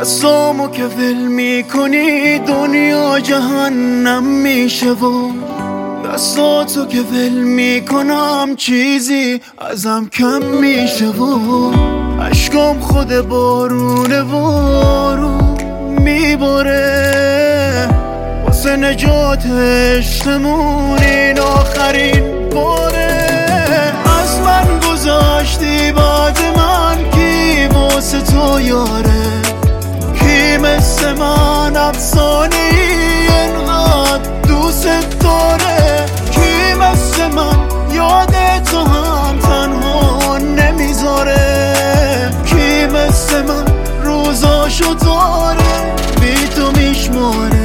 دستامو که ول میکنی دنیا جهنم میشه و دستاتو که ول میکنم چیزی ازم کم میشه و عشقام خود بارونه بارون میباره واسه نجات عشقمون این آخرین باره. از من گذاشتی بعد من کی واسه تو یاره، کی مثل من افسانه ای انقدر دوست داره، کی مثل من یاد تو هم تنها نمیذاره، کی مثل من روزاشو داره بی تو میشماره.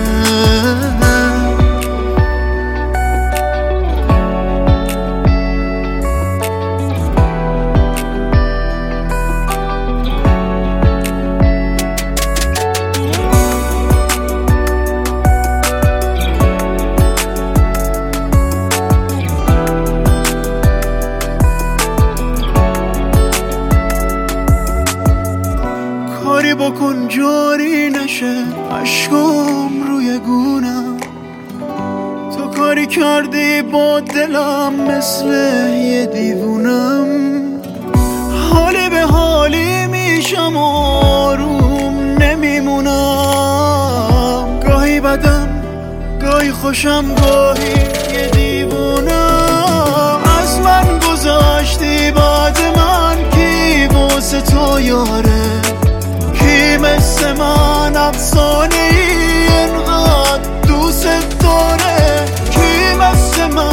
کاری بکن جاری نشه عشقم روی گونم، تو کاری کردی با دلم مثل یه دیوونم، حالی به حالی میشم آروم نمیمونم، گاهی بدم گاهی خوشم گاهی یه دیوونم. از من گذاشتی بعد من کی واسه تو یاره، کی مثل من افسانه ای انقدر دوست داره، کی مثل من